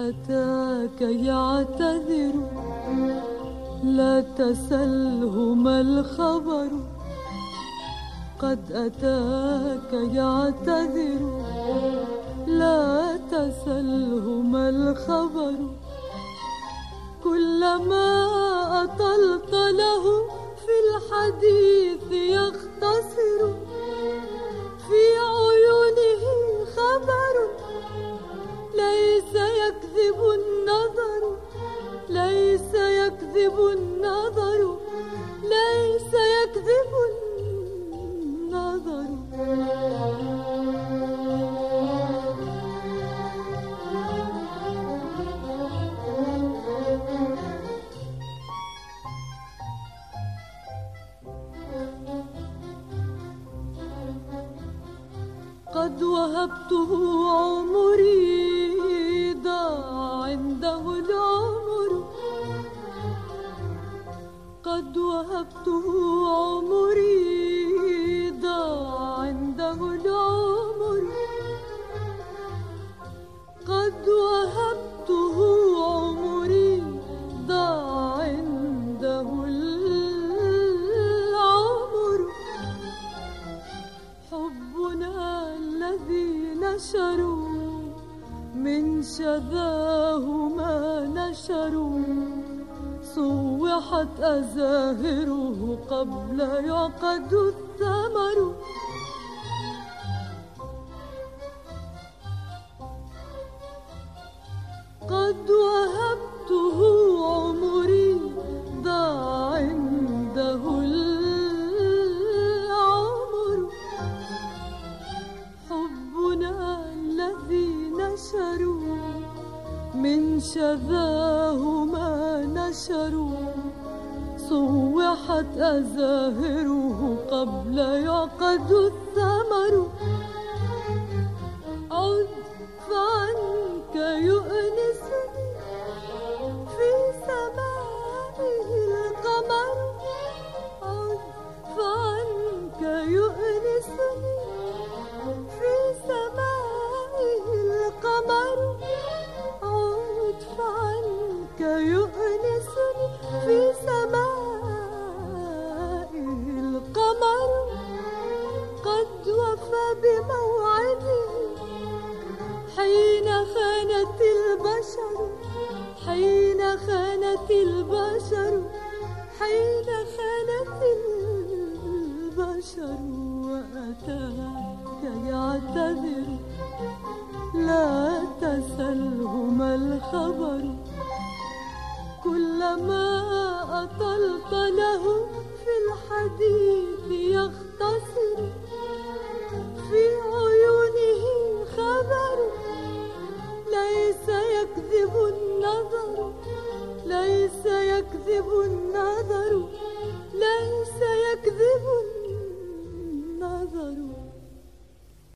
أتاك يعتذر لا تسله ما الخبر. قد أتاك يعتذر لا تسله ما الخبر. كلما أطلت له في الحديث يختصر. في عيونه خبر ليس يكذب النظر. ليس يكذب النظر. ليس يكذب النظر. قد وهبته عمري ضاع عنده العمر. قد وهبته عمري ضاع عنده العمر. قد وهبته عمري ضاع عنده العمر. حبنا الذي نشروا من شذاه ما نشروا. صوحت أزاهره قبل يعقد الثمر. قد وهبته عمري ضاع عنده العمر. حبنا الذي نشروا من شذاه ما نشروا. صوحت أزاهره قبل يعقد الثمر. عد فعنك يؤنسني في سمائه القمر. عد فعنك يؤنسني في سمائه القمر. عد فعنك يؤنسني في سمائه القمر. قد وفى بموعده حين خانت البشر. حين خانت البشر. حين خانت البشر. وأتاك يعتذر لا تسله ما الخبر. كلما أطلت له في الحديث يختصر. في عيونه خبر ليس يكذب النظر. ليس يكذب النظر.